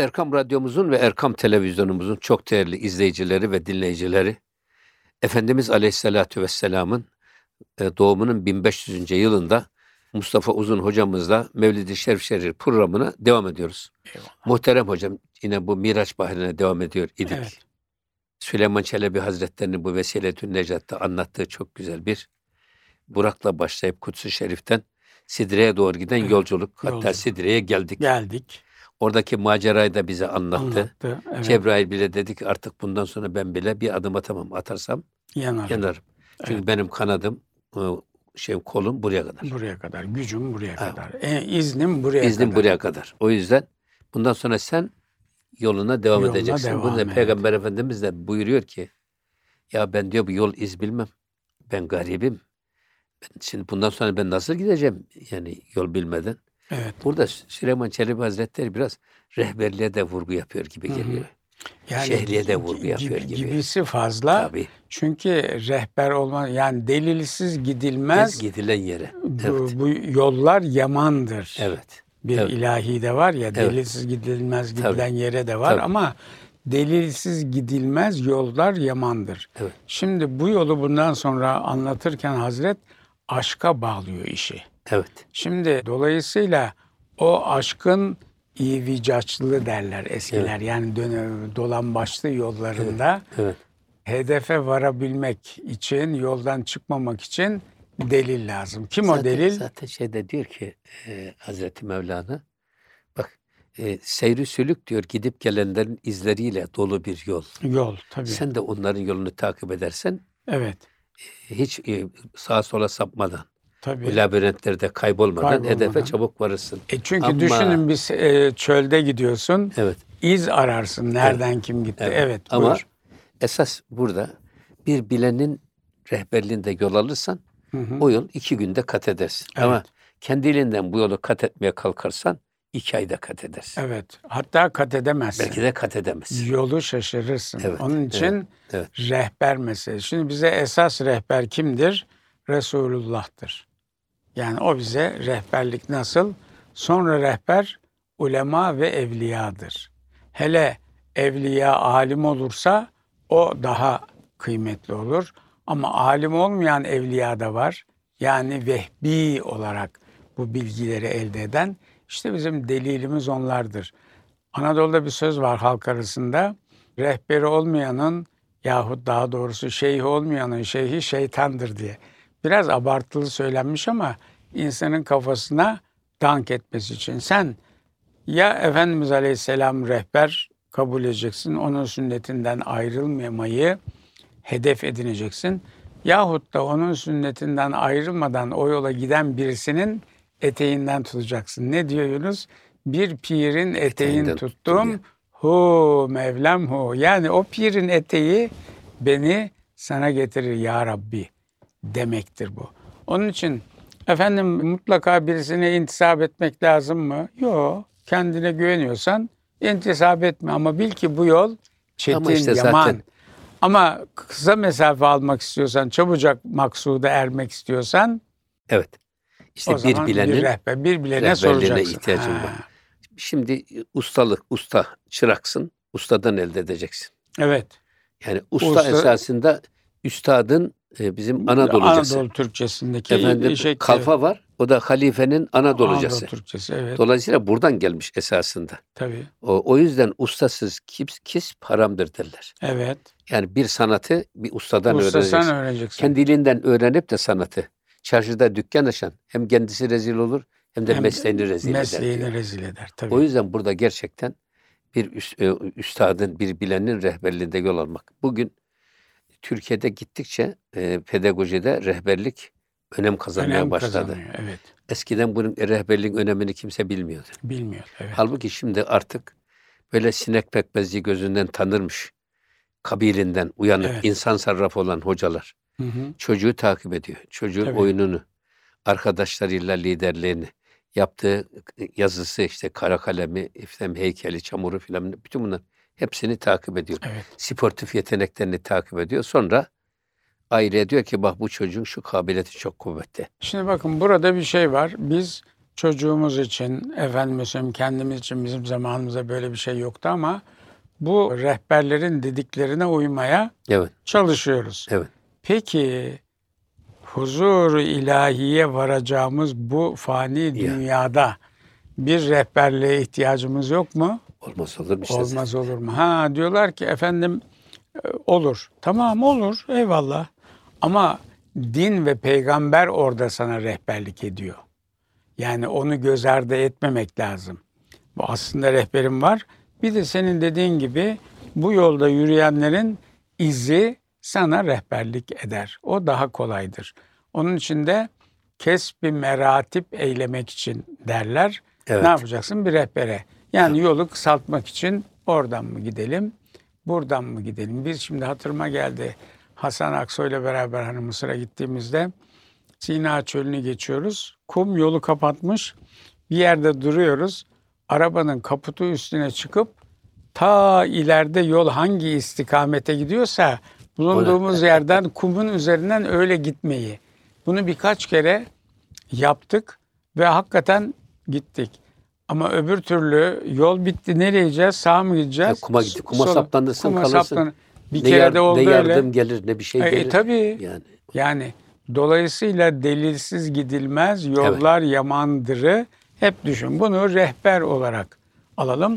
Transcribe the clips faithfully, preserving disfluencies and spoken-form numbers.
Erkam Radyomuzun ve Erkam Televizyonumuzun çok değerli izleyicileri ve dinleyicileri, Efendimiz Aleyhisselatü Vesselam'ın e, doğumunun bin beş yüzüncü. yılında Mustafa Uzun hocamızla Mevlid-i Şerif Şerif programına devam ediyoruz. Eyvallah. Muhterem hocam yine bu Miraç Bahri'ne devam ediyor idik. Evet. Süleyman Çelebi Hazretleri'nin bu Vesiletün Necat'ta anlattığı çok güzel bir Burak'la başlayıp Kudüs-ü Şerif'ten Sidre'ye doğru giden Evet, yolculuk. Hatta yolculuk. Sidre'ye geldik. Geldik. Oradaki macerayı da bize anlattı. Anlattı. Evet. Cebrail bile dedi ki artık bundan sonra ben bile bir adım atamam. Atarsam Yanar. yanarım. Çünkü Evet. benim kanadım, şey kolum buraya kadar. Buraya kadar. Gücüm buraya Evet. kadar. E, iznim buraya İznim kadar. buraya kadar. O yüzden bundan sonra sen yoluna devam Yoluna edeceksin. devam Bunu da et. Peygamber Efendimiz de buyuruyor ki ya ben diyor bu yol iz bilmem. Ben garibim. Ben şimdi bundan sonra ben nasıl gideceğim yani yol bilmeden? Evet. Burada Süleyman Çelebi Hazretleri biraz rehberliğe de vurgu yapıyor gibi Hı hı. geliyor. Yani Şehriye de gi- vurgu gi- yapıyor gibi. Gibisi fazla. Tabii. Çünkü rehber olma yani delilsiz Gez gidilmez. gidilen yere. Bu, Evet. bu yollar yamandır. Evet. Bir Evet. ilahi de var ya, Evet. delilsiz gidilmez gidilen Tabii. yere de var Tabii. ama delilsiz gidilmez yollar yamandır. Evet. Şimdi bu yolu bundan sonra anlatırken Hazret aşka bağlıyor işi. Evet. Şimdi dolayısıyla o aşkın ivicaçlı derler eskiler. Yani döne, dolambaçlı yollarında Evet. hedefe varabilmek için, yoldan çıkmamak için delil lazım. Kim Zaten, o delil? zaten şeyde diyor ki e, Hazreti Mevlana bak e, seyri sülük diyor gidip gelenlerin izleriyle dolu bir yol. Yol tabii. Sen de onların yolunu takip edersen Evet. e, hiç e, sağa sola sapmadan, Tabii. bu labirentlerde kaybolmadan, Kaybolmadan. hedefe çabuk varırsın. E çünkü Ama- düşünün biz e, çölde gidiyorsun, Evet. iz ararsın. Nereden kim gitti? Evet. Evet. Ama buyur. esas burada bir bilenin rehberliğinde yol alırsan Hı hı. o yol iki günde kat edersin. Evet. Ama kendiliğinden bu yolu kat etmeye kalkarsan iki ayda kat edersin. Evet. Hatta kat edemezsin. Belki de kat edemezsin. Yolu şaşırırsın. Evet, Onun için evet. rehber meselesi. Şimdi bize esas rehber kimdir? Resulullah'tır. Yani o bize rehberlik nasıl? Sonra rehber ulema ve evliyadır. Hele evliya alim olursa o daha kıymetli olur. Ama alim olmayan evliya da var. Yani vehbi olarak bu bilgileri elde eden. İşte bizim delilimiz onlardır. Anadolu'da bir söz var halk arasında. Rehberi olmayanın yahut daha doğrusu şeyhi olmayanın şeyhi şeytandır diye. Biraz abartılı söylenmiş ama insanın kafasına dank etmesi için. Sen ya Efendimiz Aleyhisselam rehber kabul edeceksin, onun sünnetinden ayrılmamayı hedef edineceksin. Yahut da onun sünnetinden ayrılmadan o yola giden birisinin eteğinden tutacaksın. Ne diyor Yunus? Bir pirin eteğin Eteğinden tuttum tuttum. diyor. Hu Mevlam hu. Yani o pirin eteği beni sana getirir ya Rabbi demektir bu. Onun için efendim mutlaka birisine intisap etmek lazım mı? Yok. Kendine güveniyorsan intisap etme ama bil ki bu yol çetin, Ama işte yaman. zaten- Ama kısa mesafe almak istiyorsan, çabucak maksuda ermek istiyorsan Evet. İşte o zaman bir bilenin bir rehber, bir bilene rehberliğine soracaksın. ihtiyacın Ha, var. Şimdi ustalık, usta, çıraksın. Ustadan elde edeceksin. evet. Yani usta, Usta- esasında üstadın e, bizim Anadolucası. Anadolu Türkçesindeki Efendim şey, kalfa var. O da halifenin Anadolucası. Anadolu Türkçesi, evet. Dolayısıyla buradan gelmiş esasında. Tabii. O, o yüzden ustasız kis, kis haramdır derler. Evet. Yani bir sanatı bir ustadan Usta öğreneceksin. sen öğreneceksin. Kendiliğinden öğrenip de sanatı. Çarşıda dükkan açan hem kendisi rezil olur hem de Hem mesleğini rezil eder mesleğini diyor. rezil eder. Tabii. O yüzden burada gerçekten bir üst, e, üstadın, bir bilenin rehberliğinde yol almak. Bugün Türkiye'de gittikçe e, pedagojide rehberlik önem kazanmaya Önem başladı. kazanıyor. Evet. Eskiden bunun rehberliğin önemini kimse bilmiyordu. Bilmiyor. Evet. Halbuki şimdi artık böyle sinek pekmezi gözünden tanırmış, kabilinden uyanık, Evet. insan sarrafı olan hocalar Hı hı. çocuğu takip ediyor. Çocuğun Tabii. oyununu, arkadaşlarıyla liderliğini, yaptığı yazısı işte kara kalemi, iftem heykeli, çamuru filan bütün bunlar hepsini takip ediyor. Evet. Sportif yeteneklerini takip ediyor. Sonra aileye diyor ki bak bu çocuğun şu kabiliyeti çok kuvvetli. Şimdi bakın burada bir şey var. Biz çocuğumuz için, efendim mesela kendimiz için bizim zamanımızda böyle bir şey yoktu ama bu rehberlerin dediklerine uymaya Evet. çalışıyoruz. Evet. Peki huzur-u ilahiye varacağımız bu fani Ya. dünyada bir rehberliğe ihtiyacımız yok mu? Olmaz olur mu işte? Olmaz olur mu? Ha diyorlar ki efendim e, olur. Tamam olur. Eyvallah. Ama din ve peygamber orada sana rehberlik ediyor. Yani onu göz ardı etmemek lazım. Bu aslında rehberim var. Bir de senin dediğin gibi bu yolda yürüyenlerin izi sana rehberlik eder. O daha kolaydır. Onun için de kesb-i meratip eylemek için derler. Evet. Ne yapacaksın? Bir rehbere. Yani yolu kısaltmak için oradan mı gidelim, buradan mı gidelim? Biz şimdi hatırıma geldi. Hasan Aksoy'la beraber hani Mısır'a gittiğimizde Sina Çölü'nü geçiyoruz. Kum yolu kapatmış. Bir yerde duruyoruz. Arabanın kaputu üstüne çıkıp ta ileride yol hangi istikamete gidiyorsa bulunduğumuz yerden kumun üzerinden öyle gitmeyi. Bunu birkaç kere yaptık ve hakikaten gittik. Ama öbür türlü yol bitti. Nereye gideceğiz? Sağa mı gideceğiz? Ya kuma gidip kuma Sola. saplanırsın Kuma kalırsın. saplan- Bir ne kere yar- de oldu ne öyle. yardım gelir ne bir şey E, gelir. e, tabii. Yani. Yani dolayısıyla delilsiz gidilmez, yollar yamandırı hep düşün. Bunu rehber olarak alalım.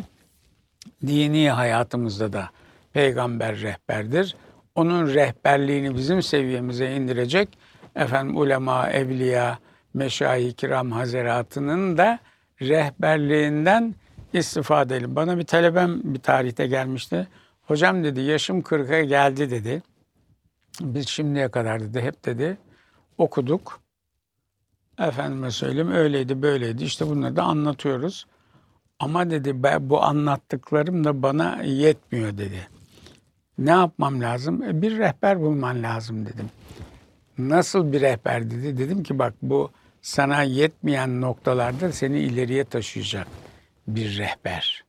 Dini hayatımızda da peygamber rehberdir. Onun rehberliğini bizim seviyemize indirecek efendim ulema, evliya, meşayih-i kiram hazaratının da rehberliğinden istifade edelim. Bana bir talebem bir tarihte gelmişti. Hocam dedi yaşım kırka geldi dedi. Biz şimdiye kadar dedi hep dedi okuduk. Efendime söyleyeyim öyleydi böyleydi işte bunları da anlatıyoruz. Ama dedi ben, bu anlattıklarım da bana yetmiyor dedi. Ne yapmam lazım? E, bir rehber bulman lazım dedim. Nasıl bir rehber dedi. Dedim ki bak bu sana yetmeyen noktalarda seni ileriye taşıyacak bir rehber.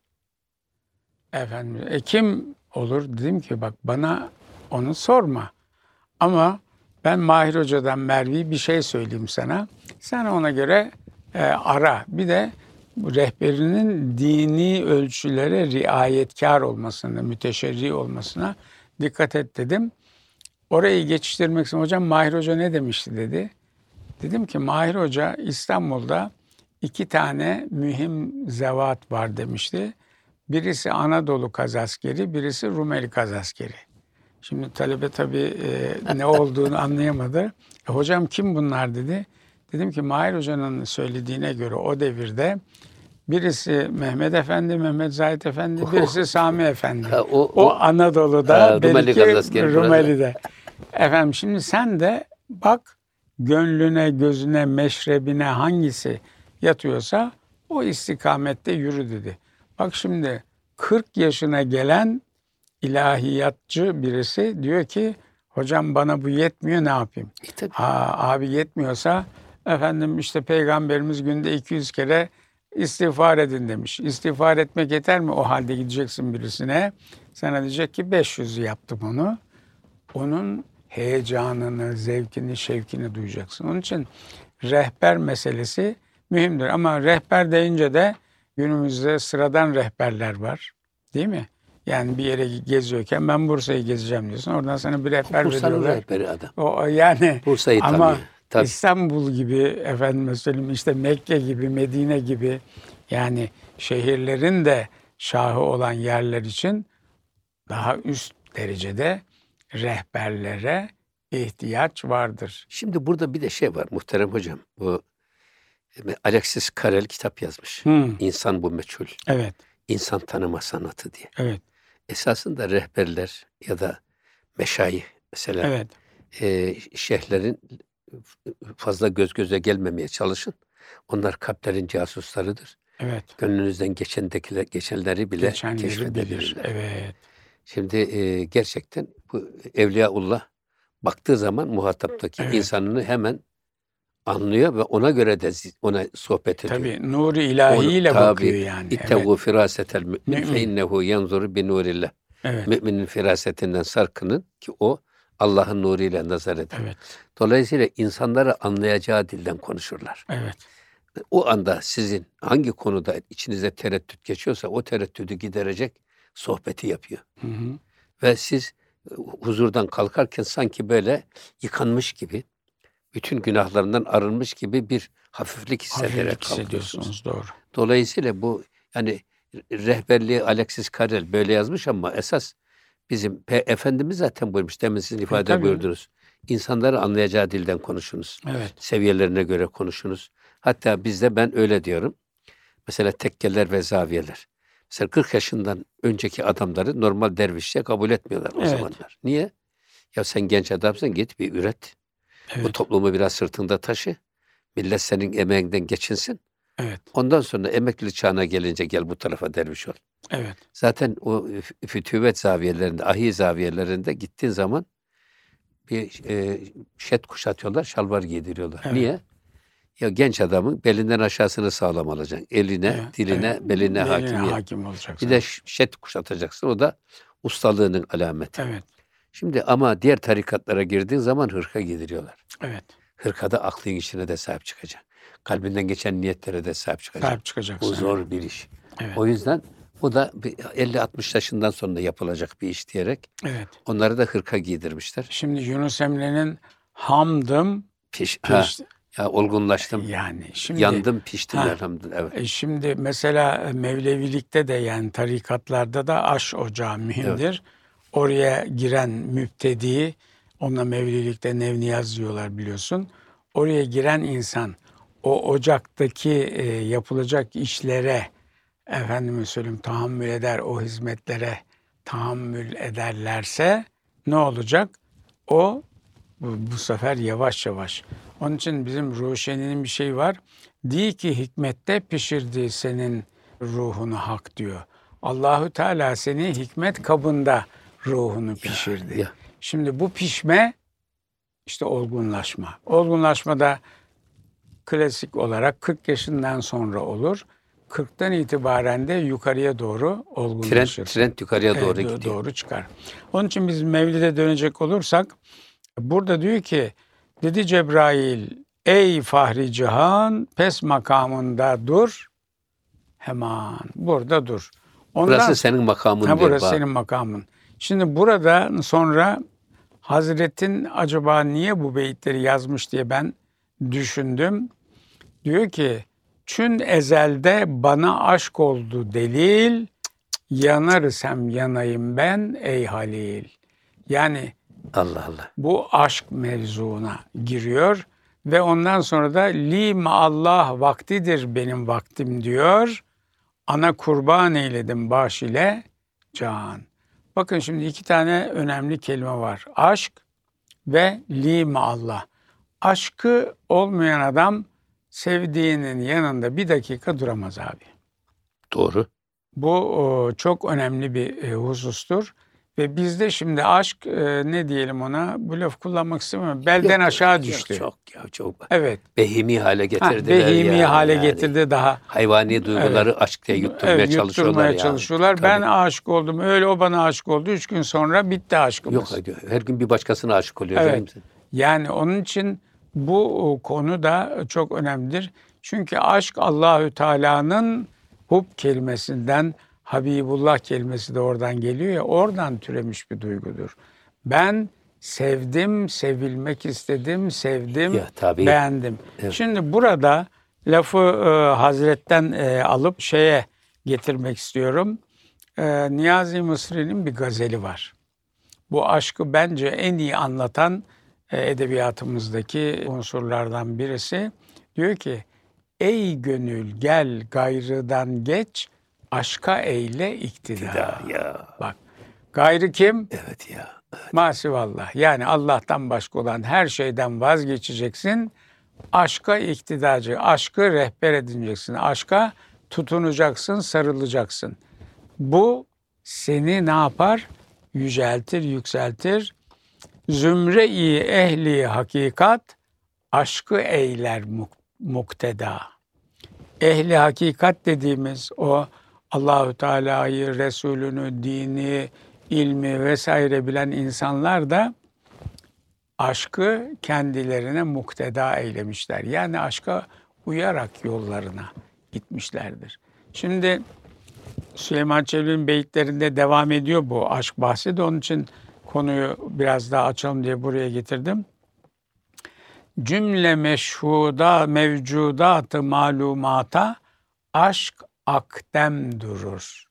Efendim e, kim olur? Dedim ki bak bana onu sorma. Ama ben Mahir Hoca'dan Mervi bir şey söyleyeyim sana. Sen ona göre e, ara. Bir de rehberinin dini ölçülere riayetkar olmasına, müteşerri olmasına dikkat et dedim. Orayı geçiştirmek için hocam Mahir Hoca ne demişti dedi. Dedim ki Mahir Hoca İstanbul'da iki tane mühim zevat var demişti. Birisi Anadolu Kazaskeri, birisi Rumeli Kazaskeri. Şimdi talebe tabii e, ne olduğunu anlayamadı. E, hocam kim bunlar dedi. Dedim ki Mahir Hoca'nın söylediğine göre o devirde birisi Mehmet Efendi, Mehmet Zahid Efendi, birisi Sami Efendi. Ha, o, O, o Anadolu'da, ha, Rumeli belki Kazaskeri, Rumeli'de. Efendim şimdi sen de bak gönlüne, gözüne, meşrebine hangisi yatıyorsa o istikamette yürü dedi. Bak şimdi kırk yaşına gelen ilahiyatçı birisi diyor ki hocam bana bu yetmiyor ne yapayım? E, tabii. Ha, abi yetmiyorsa efendim işte peygamberimiz günde iki yüz kere istiğfar edin demiş. İstiğfar etmek yeter mi? O halde gideceksin birisine. Sana diyecek ki beş yüzü yaptım onu. Onun heyecanını, zevkini, şevkini duyacaksın. Onun için rehber meselesi mühimdir. Ama rehber deyince de günümüzde sıradan rehberler var. Değil mi? Yani bir yere geziyorken ben Bursa'yı gezeceğim diyorsun. Oradan sana bir rehber Bursa'nın veriyorlar. rehberi adam. O yani Bursa'yı ama tanıyor. Tabii. İstanbul gibi efendime söyleyeyim işte Mekke gibi, Medine gibi yani şehirlerin de şahı olan yerler için daha üst derecede rehberlere ihtiyaç vardır. Şimdi burada bir de şey var muhterem hocam. Bu Alexis Carrel kitap yazmış. Hmm, İnsan bu meçhul. evet, İnsan tanıma sanatı diye. evet, Esasında rehberler ya da meşayih mesela evet, e, şeyhlerin fazla göz göze gelmemeye çalışın. Onlar kalplerin casuslarıdır. evet. Gönlünüzden geçendekiler, geçenleri bile Geçenleri bilir. keşfedebilirler. Evet, Şimdi e, gerçekten bu Evliyaullah baktığı zaman muhataptaki Evet. insanını hemen anlıyor ve ona göre de zi- ona sohbet ediyor. tabii nuru ilahiyle Onu- tabii, bakıyor yani. Evet, İttevu firasetel mümin Mümin. fe innehu yanzuru bi nurillah. evet, Müminin firasetinden sarkının ki o Allah'ın nuruyla nazar eder. evet, Dolayısıyla insanları anlayacağı dilden konuşurlar. evet. O anda sizin hangi konuda içinize tereddüt geçiyorsa o tereddüdü giderecek sohbeti yapıyor. Hı hı. Ve siz e, huzurdan kalkarken sanki böyle yıkanmış gibi, bütün günahlarından arınmış gibi bir hafiflik hissederek Hafiflik kalkıyorsunuz. hissediyorsunuz. Doğru. Dolayısıyla bu yani rehberliği Alexis Carrel böyle yazmış ama esas bizim Pe- Efendimiz zaten buyurmuş. Demin sizin ifade tabii. buyurdunuz. İnsanları anlayacağı dilden konuşunuz. Evet. Seviyelerine göre konuşunuz. Hatta bizde ben öyle diyorum. Mesela tekkeler ve zaviyeler. Mesela kırk yaşından önceki adamları normal dervişle kabul etmiyorlar o Evet. zamanlar. Niye? Ya sen genç adamsın, git bir üret. Bu Evet. toplumu biraz sırtında taşı. Millet senin emeğinden geçinsin. Evet. Ondan sonra emekli çağına gelince gel bu tarafa derviş ol. Evet. Zaten o f- fütüvet zaviyelerinde, ahi zaviyelerinde gittiğin zaman bir e, şet kuşatıyorlar, şalvar giydiriyorlar. Evet. Niye? Ya genç adamın belinden aşağısını sağlam alacaksın. Eline, Evet. diline, Evet. beline Beline hakimiyet. hakim olacaksın. Bir de ş- şet kuşatacaksın. O da ustalığının alameti. Evet. Şimdi ama diğer tarikatlara girdiğin zaman hırka giydiriyorlar. Evet. Hırkada aklın içine de sahip çıkacaksın. Kalbinden geçen niyetlere de sahip çıkacaksın. Sahip çıkacaksın. Bu zor bir iş. Evet. O yüzden bu da bir elli altmış yaşından sonra yapılacak bir iş diyerek Evet. onları da hırka giydirmişler. Şimdi Yunus Emre'nin hamdım Piş, ha, piş, ya olgunlaştım, yani şimdi yandım, piştim Ha. elhamdülillah. Evet. e, şimdi mesela Mevlevilikte de yani tarikatlarda da aş ocağı mühimdir. Oraya giren müptedi, onunla Mevlevilikte Nevniyaz diyorlar biliyorsun. Oraya giren insan o ocaktaki e, yapılacak işlere efendime söyleyeyim tahammül eder, o hizmetlere tahammül ederlerse ne olacak? O bu, bu sefer yavaş yavaş. Onun için bizim Ruşeni'nin bir şey var. Di ki hikmette pişirdi senin ruhunu hak diyor. Allahü Teala seni hikmet kabında ruhunu pişirdi. ya. Şimdi bu pişme işte olgunlaşma. Olgunlaşmada klasik olarak kırk yaşından sonra olur. kırktan itibaren de yukarıya doğru Trend, olgunlaşır. trend yukarıya doğru Evet, do- gidiyor. doğru çıkar. Onun için biz Mevlid'e dönecek olursak burada diyor ki dedi Cebrail ey fahri cihan pes makamında dur hemen burada dur. Ondan, Burası senin makamın ha, diyor. burası bak. senin makamın. Şimdi burada sonra Hazret'in acaba niye bu beyitleri yazmış diye ben düşündüm. Diyor ki çün ezelde bana aşk oldu delil yanarısem yanayım ben ey Halil. Yani Allah Allah. bu aşk mevzuna giriyor ve ondan sonra da li Allah vaktidir benim vaktim diyor. Ana kurban eyledim baş ile can. Bakın şimdi iki tane önemli kelime var. Aşk ve li Allah. Aşkı olmayan adam sevdiğinin yanında bir dakika duramaz abi. Doğru. Bu o, çok önemli bir e, husustur. Ve bizde şimdi aşk e, ne diyelim ona bu laf kullanmak istemiyorum. Belden Yok, aşağı yok, düştü. Çok ya çok. Evet. Behimi hale Ha, getirdiler behimi ya. hale yani. getirdi daha. Hayvani duyguları aşk diye yutturmaya Evet, çalışıyorlar yutturmaya ya. çalışıyorlar. Tabii. Ben aşık oldum. Öyle o bana aşık oldu. Üç gün sonra bitti aşkımız. Yok her gün bir başkasına aşık oluyor. Evet. değil mi? Yani onun için bu konu da çok önemlidir. Çünkü aşk Allahü Teala'nın hub kelimesinden, Habibullah kelimesi de oradan geliyor ya, oradan türemiş bir duygudur. Ben sevdim, sevilmek istedim, sevdim, Ya, tabii. beğendim. Evet. Şimdi burada lafı e, Hazret'ten e, alıp şeye getirmek istiyorum. E, Niyazi Mısri'nin bir gazeli var. Bu aşkı bence en iyi anlatan e, edebiyatımızdaki unsurlardan birisi. Diyor ki, ey gönül gel gayrıdan geç, aşka eyle iktida. Ya, ya. Bak, gayrı kim? Evet ya. Masivallah. Yani Allah'tan başka olan her şeyden vazgeçeceksin. Aşka iktidacı, aşkı rehber edineceksin. Aşka tutunacaksın, sarılacaksın. Bu seni ne yapar? Yüceltir, yükseltir. Zümre-i ehli hakikat aşkı eyler mukteda. Ehli hakikat dediğimiz o Allahü Teala'yı, Resulünü, dini, ilmi vesaire bilen insanlar da aşkı kendilerine mukteda eylemişler. Yani aşka uyarak yollarına gitmişlerdir. Şimdi Süleyman Çelebi'nin beyitlerinde devam ediyor bu aşk bahsi de, onun için konuyu biraz daha açalım diye buraya getirdim. Cümle meşhuda mevcudatı malumata aşk akdem durur.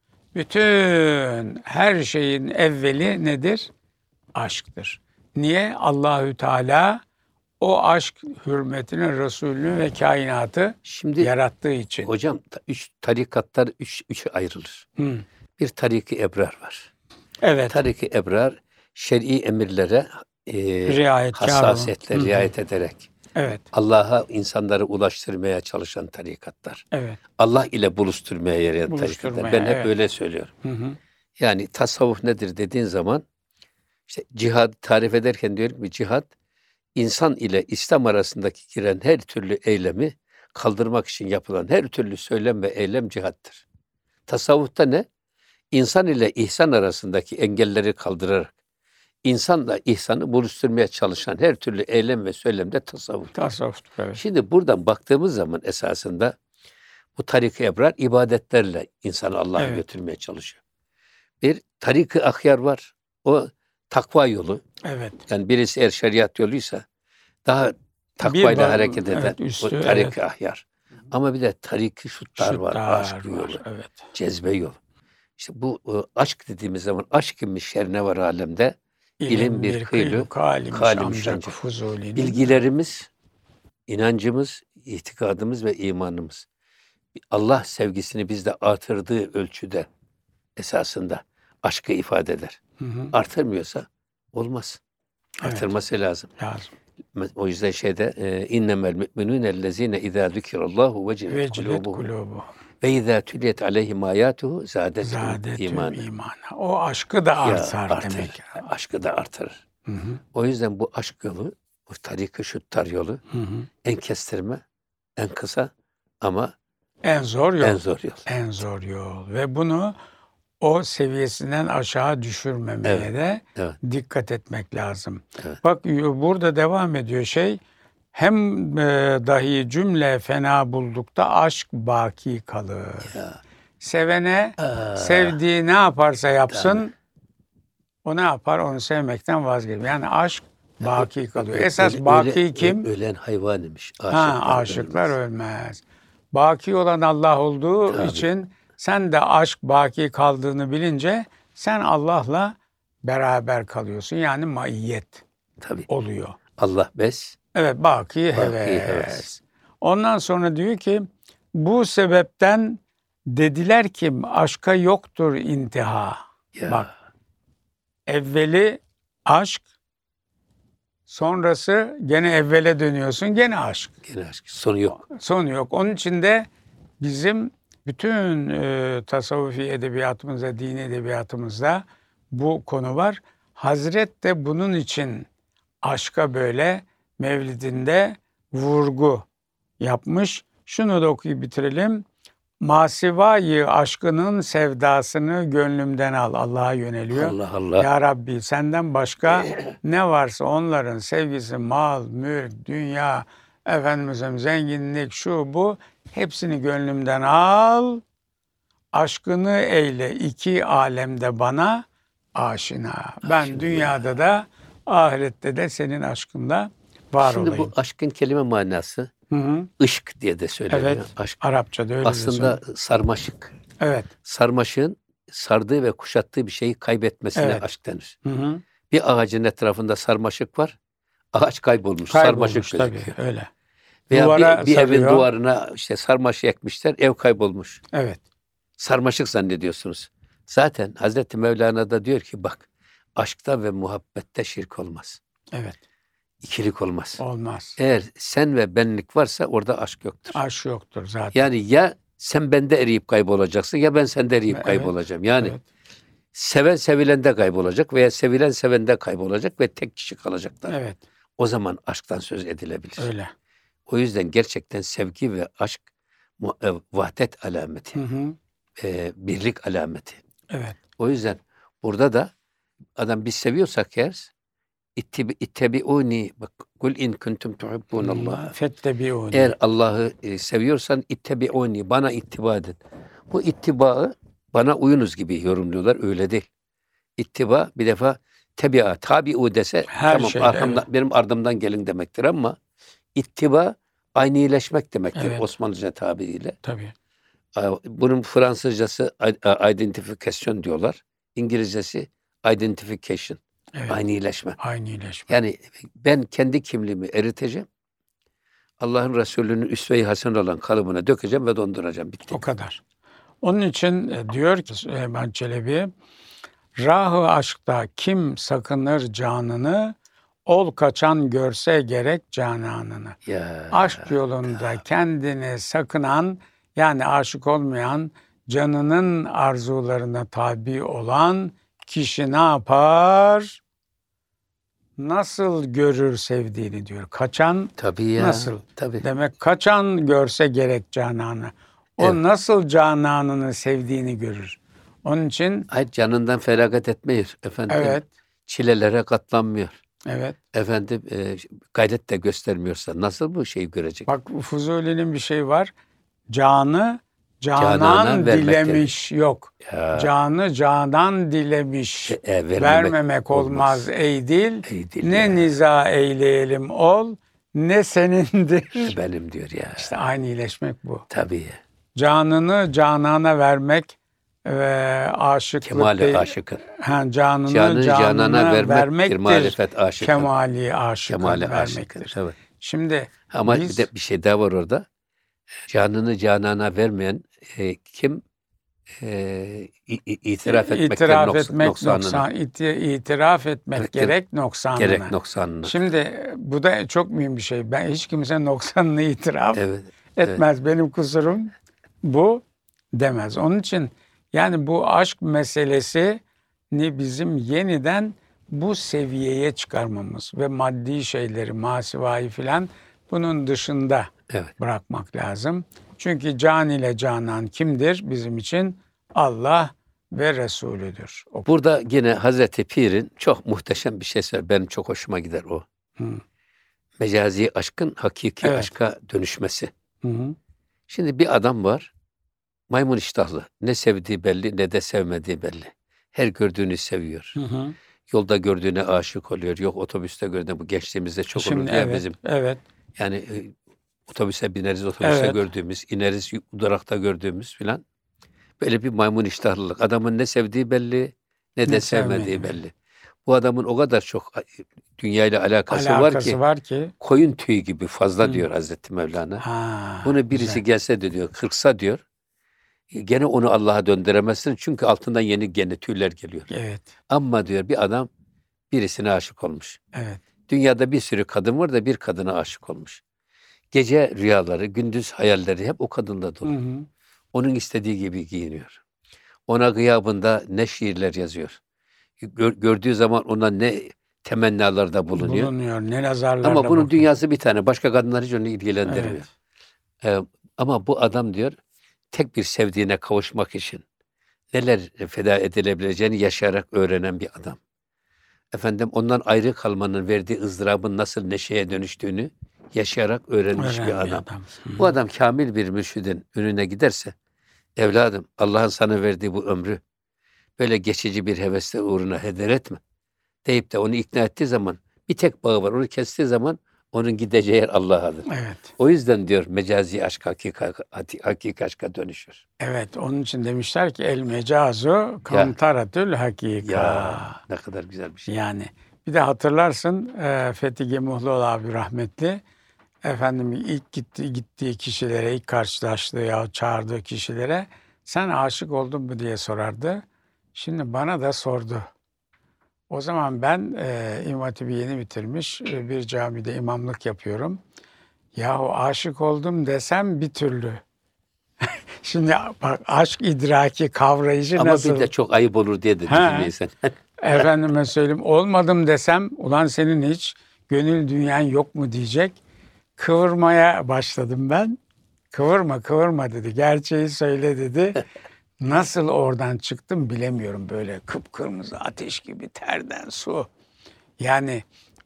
Bütün her şeyin evveli nedir? Aşktır. Niye? Allahü Teala o aşk hürmetine Resulünü ve kainatı Şimdi yarattığı için. hocam ta- üç tarikatlar üç, üçe ayrılır. Hı. Bir tarik-i ebrar var. Evet. Tarik-i ebrar şer'i emirlere e, Riayetkar hassasiyetle olan. Hı hı. riayet ederek Evet. Allah'a insanları ulaştırmaya çalışan tarikatlar. Evet. Allah ile buluşturmaya yarayan Buluşturmaya, tarikatlar. Ben hep evet. öyle söylüyorum. Hı hı. Yani tasavvuf nedir dediğin zaman işte cihad tarif ederken diyorum ki cihad insan ile İslam arasındaki giren her türlü eylemi kaldırmak için yapılan her türlü söylem ve eylem cihattır. Tasavvufta ne? İnsan ile ihsan arasındaki engelleri kaldırarak insanla ihsanı buluşturmaya çalışan her türlü eylem ve söylem de tasavvuf. Tasavvuftur, evet. Şimdi buradan baktığımız zaman esasında bu tarik-i ebrar ibadetlerle insanı Allah'a Evet. götürmeye çalışıyor. Bir tarik-i ahyar var. O takva yolu. Evet. Yani birisi eğer şeriat yoluysa daha takvayla ba- hareket eden evet, üstü, o tarik-i ahyar. Ama bir de tarik-i şuttar var. Şuttar Aşk yolu. var, evet. Cezbe yolu. İşte bu e, aşk dediğimiz zaman aşk imiş şer ne var alemde? İlim bir kıylu, kalimiş kalim ancak şancak. Fuzuli'nin. Bilgilerimiz, inancımız, itikadımız ve imanımız. Allah sevgisini bizde artırdığı ölçüde esasında aşkı ifade eder. Hı hı. Artırmıyorsa olmaz. Evet. Artırması lazım. Lazım. O yüzden şeyde e, innemel müminun ellezine izâ zükirallahu vecilet Vecilet kulubuhum kulubu. ve izâ tüliyet aleyhim âyâtuhu zâdethum Zâdetü iman. imana. O aşkı da artar artır. demek. Aşkı da artırır. Hı hı. O yüzden bu aşk yolu, bu tarik-i şuttar yolu Hı hı. en kestirme, en kısa ama En zor yol. en zor yol. En zor yol. Ve bunu o seviyesinden aşağı düşürmemeye Evet, de evet. dikkat etmek lazım. Evet. Bak burada devam ediyor şey. Hem e, dahi cümle fena buldukta aşk baki kalır. Ya. Sevene Aa, sevdiği ne yaparsa yapsın, Tabii. o ne yapar? Onu sevmekten vazgeçer. Yani aşk baki kalıyor. Ö- Esas öyle- baki öyle- kim? Ölen hayvan imiş. Ha, Aşıklar aşıklar ölmez. ölmez. Baki olan Allah olduğu Tabii. için sen de aşk baki kaldığını bilince sen Allah'la beraber kalıyorsun. Yani maiyet Tabii. oluyor. Allah bes. Evet, baki, Baki heves. heves. Ondan sonra diyor ki bu sebepten dediler ki aşka yoktur intiha. Ya. Bak, evveli aşk, sonrası gene evvele dönüyorsun, gene aşk. Gene aşk. Sonu yok. Sonu yok. Onun için de bizim bütün e, tasavvufi edebiyatımızda, dini edebiyatımızda bu konu var. Hazret de bunun için aşka böyle mevlidinde vurgu yapmış. Şunu da okuyup bitirelim. Masivayı aşkının sevdasını gönlümden al. Allah'a yöneliyor. Allah Allah. Ya Rabbi senden başka ne varsa onların sevgisi, mal, mülk, dünya, efendimizim zenginlik, şu bu hepsini gönlümden al. Aşkını eyle iki alemde bana aşina. Ben Şimdi dünyada da ahirette de senin aşkınla var Şimdi olayım. bu aşkın kelime manası Hı hı. ışk diye de söyleniyor. Evet. Aşk Arapçada öyle de aslında söyleniyor. sarmaşık. Evet. Sarmaşığın sardığı ve kuşattığı bir şeyi kaybetmesine Evet. aşk denir. Hı hı. Bir ağacın etrafında sarmaşık var. Ağaç kaybolmuş. Kaybolmuş sarmaşık tabii gözüküyor. öyle. Veya Duvara bir, bir evin sarıyor. duvarına işte sarmaşık ekmişler. Ev kaybolmuş. Evet. Sarmaşık zannediyorsunuz. Zaten Hazreti Mevlana da diyor ki bak aşkta ve muhabbette şirk olmaz. Evet. İkilik olmaz. Olmaz. Eğer sen ve benlik varsa orada aşk yoktur. Aşk yoktur zaten. Yani ya sen bende eriyip kaybolacaksın ya ben sende eriyip Evet, kaybolacağım. Yani Evet. seven sevilende kaybolacak veya sevilen sevende kaybolacak ve tek kişi kalacaklar. Evet. O zaman aşktan söz edilebilir. Öyle. O yüzden gerçekten sevgi ve aşk mu- e, vahdet alameti, Hı hı. e, birlik alameti. Evet. O yüzden burada da adam biz seviyorsak eğer İttibi, ittebi'uni. Bak, kul in kuntum tuhibbunallah. Fettebi'uni. Eğer Allah'ı e, seviyorsan ittebi'uni. Bana ittiba edin. Bu ittibaı bana uyunuz gibi yorumluyorlar. Öyle değil. İttiba bir defa tebi'a, tabi'u dese Her tamam şeyde, arkamdan, evet. benim ardımdan gelin demektir ama ittiba aynileşmek demektir Evet. Osmanlıca tabiriyle. Tabii. Bunun Fransızcası identification diyorlar. İngilizcesi identification. Evet. Aynileşme. Aynileşme. Yani ben kendi kimliğimi eriteceğim. Allah'ın Resulü'nün üsve-i hasen olan kalıbına dökeceğim ve donduracağım. Bitti. O kadar. Onun için e, diyor ki Süleyman Çelebi, rahı aşkta kim sakınır canını, ol kaçan görse gerek cananını. Ya. Aşk yolunda kendini sakınan, yani aşık olmayan, canının arzularına tabi olan kişi ne yapar? Nasıl görür sevdiğini diyor. Kaçan Tabii ya. nasıl? Tabii. Demek kaçan görse gerek cananı. O Evet. nasıl cananını sevdiğini görür. Onun için Hayır, canından feragat etmiyor efendim. evet, Çilelere katlanmıyor. evet. Efendim e, gayret de göstermiyorsa nasıl bu şeyi görecek? Bak Fuzuli'nin bir şey var. Canı canan, Canana vermek dilemiş yok. Ya. Canı canan dilemiş. E, e, vermemek, Vermemek olmaz, ey dil. Ey dil Ne ya. niza eyleyelim ol, ne senindir. E, benim diyor ya. İşte aynı iyileşmek bu. Tabii. Canını canana vermek ve aşıklık Kemali değil. aşıkın. Ha, canını Canını canana, canana vermek, vermektir. marifet aşıkın. Kemali aşıkın Kemali vermektir. aşıkın. Evet. Şimdi Ama biz, bir de bir şey daha var orada. Canını canana vermeyen e, kim? E, itiraf etmek itiraf noks- etmek noksanını. noksan, iti- itiraf etmek Evet, gerek noksanına. Gerek noksanını. Şimdi bu da çok mühim bir şey. Ben hiç kimse noksanını itiraf Evet. etmez. Benim kusurum bu demez. Onun için yani bu aşk meselesini bizim yeniden bu seviyeye çıkarmamız ve maddi şeyleri, masivayı filan bunun dışında Evet. bırakmak lazım. Çünkü can ile canan kimdir bizim için? Allah ve Resulüdür. O- Burada yine Hazreti Pir'in çok muhteşem bir şey söylüyor. Benim çok hoşuma gider o. Hı. Mecazi aşkın hakiki Evet. aşka dönüşmesi. Hı hı. Şimdi bir adam var. Maymun iştahlı. Ne sevdiği belli ne de sevmediği belli. Her gördüğünü seviyor. Hı hı. Yolda gördüğüne aşık oluyor. Yok otobüste gördüğüne, bu gençliğimizde çok Şimdi olurdu ya evet, bizim. evet, Yani e, otobüse bineriz, otobüste Evet. gördüğümüz, ineriz durakta gördüğümüz filan. Böyle bir maymun iştahlılık. Adamın ne sevdiği belli ne de Ne sevmediği sevmediği belli. Bu adamın o kadar çok dünyayla alakası, alakası var ki var ki. koyun tüyü gibi fazla Hı. diyor Hazreti Mevlana. Ha, Bunu birisi güzel. gelse de diyor, kırsa diyor, gene onu Allah'a döndüremezsin çünkü altından yeni gene tüyler geliyor. Evet, Ama diyor bir adam birisine aşık olmuş. evet. Dünyada bir sürü kadın var da bir kadına aşık olmuş. Gece rüyaları, gündüz hayalleri hep o kadınla Hı dolu. hı. Onun istediği gibi giyiniyor. Ona gıyabında ne şiirler yazıyor. Gör- gördüğü zaman ona ne temennalarda bulunuyor. Bulunuyor. Ne nazarlarla Ama bunun bakıyor. dünyası bir tane. Başka kadınlar hiç onu ilgilendirmiyor. Evet. Ee, ama bu adam diyor tek bir sevdiğine kavuşmak için neler feda edilebileceğini yaşayarak öğrenen bir adam. Efendim ondan ayrı kalmanın verdiği ızdırabın nasıl neşeye dönüştüğünü yaşayarak öğrenmiş Öğren bir adam. Hı. Bu adam kamil bir mürşidin önüne giderse, evladım Allah'ın sana verdiği bu ömrü böyle geçici bir hevesle uğruna heder etme deyip de onu ikna ettiği zaman bir tek bağı var. Onu kestiği zaman onun gideceği yer Allah'adır. Evet. O yüzden diyor mecazi aşk hakiki, hakiki aşka dönüşür. Evet. Onun için demişler ki el mecazu kantaratül hakika. Ya ne kadar güzel bir şey. Yani bir de hatırlarsın e, Fethi Gemuhluoğlu abi rahmetli efendim ilk gitti, gittiği kişilere, ilk karşılaştığı ya çağırdığı kişilere sen aşık oldun mu diye sorardı. Şimdi bana da sordu. O zaman ben e, İmam Hatip'i yeni bitirmiş e, bir camide imamlık yapıyorum. Yahu aşık oldum desem bir türlü. Şimdi bak aşk idraki kavrayışı Ama nasıl? bir de çok ayıp olur diye de Ha. düşünüyorsun. Efendime söyleyeyim olmadım desem ulan senin hiç gönül dünyan yok mu diyecek. Kıvırmaya başladım ben. Kıvırma kıvırma dedi. Gerçeği söyle dedi. Nasıl oradan çıktım bilemiyorum böyle kıpkırmızı ateş gibi terden su. Yani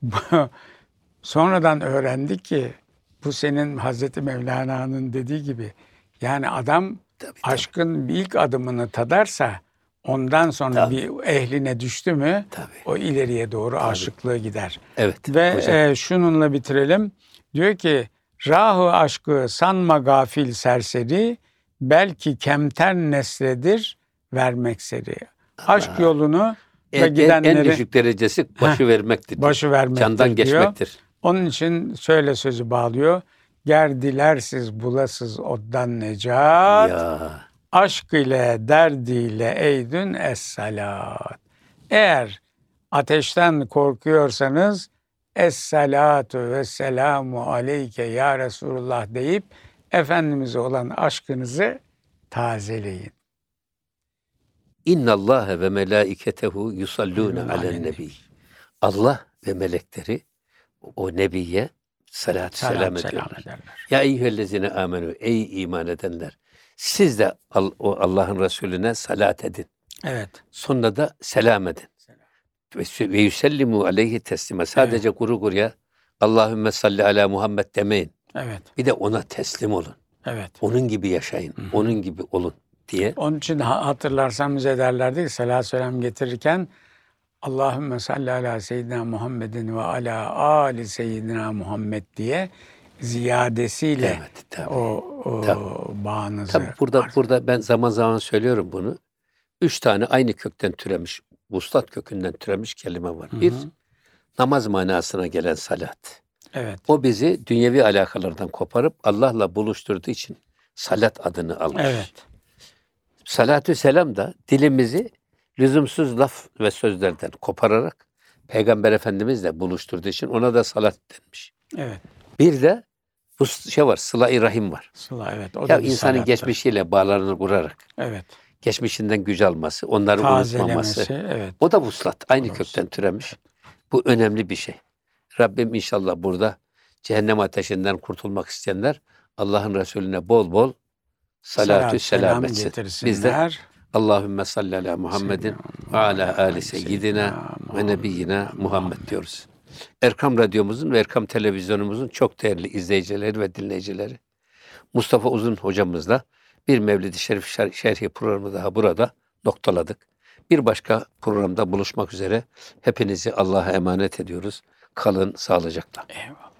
sonradan öğrendik ki bu senin Hazreti Mevlana'nın dediği gibi, yani adam Tabii, tabii. aşkın ilk adımını tadarsa ondan sonra Tabii. bir ehline düştü mü Tabii. o ileriye doğru Tabii. aşıklığı gider. Evet. Ve hocam. e, şununla bitirelim. Diyor ki rahı aşkı sanma gafil serseri, belki kemter nesledir vermek seri. Aşk Allah. yolunu En, ve en, en gidenleri düşük derecesi başı Heh, vermektir. başı vermektir Candan diyor. geçmektir. Onun için şöyle sözü bağlıyor. Ger dilersiz bulasız oddan necat, Ya. aşk ile derdiyle eydün es-salat. Eğer ateşten korkuyorsanız es-salatu ve selamu aleyke ya Resulullah deyip Efendimiz'e olan aşkınızı tazeleyin. İnna Allah ve melaiketehu yusallune Yusallûne alen alen nebi. Allah ve melekleri o nebiye salat Salat selam selam ediyorlar. ederler. Ya eyyühellezine amenü, ey iman edenler. Siz de Al- o Allah'ın Resulüne salat edin. Evet. Sonra da selam edin. Ve sü- ve yüsellimu aleyhi teslime. Sadece kuru kuruya Allahümme salli ala Muhammed demeyin. Evet. Bir de ona teslim olun. Evet. Onun gibi yaşayın. Hı hı. Onun gibi olun diye. Onun için ha- hatırlarsan bize derlerdi ki selat selam getirirken Allahümme salli ala seyyidina Muhammedin ve ala ali seyyidina Muhammed diye ziyadesiyle Evet, tabii. o, o Tabii. bağınızı Tabii burada arz- burada ben zaman zaman söylüyorum bunu. Üç tane aynı kökten türemiş, vuslat kökünden türemiş kelime var. Hı Bir, hı. namaz manasına gelen salat. Evet. O bizi dünyevi alakalardan koparıp Allah'la buluşturduğu için salat adını almış. Evet. Salatü selam da dilimizi lüzumsuz laf ve sözlerden kopararak Peygamber Efendimizle buluşturduğu için ona da salat denmiş. Evet. Bir de bu şey var, sıla-i rahim var. Sıla evet. O Ya da bir insanın salattır. geçmişiyle bağlarını kurarak Evet. geçmişinden güç alması, onları unutmaması. Tazelemesi. Evet. O da vuslat. Aynı O da kökten türemiş. Bu önemli bir şey. Rabbim inşallah burada cehennem ateşinden kurtulmak isteyenler Allah'ın Resulüne bol bol salatü selam etsin. Biz de Allahümme salli ala Muhammedin ve ala ali seyyidina ve nebiyyina Muhammed diyoruz. Erkam Radyomuzun ve Erkam Televizyonumuzun çok değerli izleyicileri ve dinleyicileri, Mustafa Uzun hocamızla bir Mevlid-i Şerif şer- şerhi programı daha burada noktaladık. Bir başka programda buluşmak üzere hepinizi Allah'a emanet ediyoruz. Kalın sağlıcakla. Eyvallah.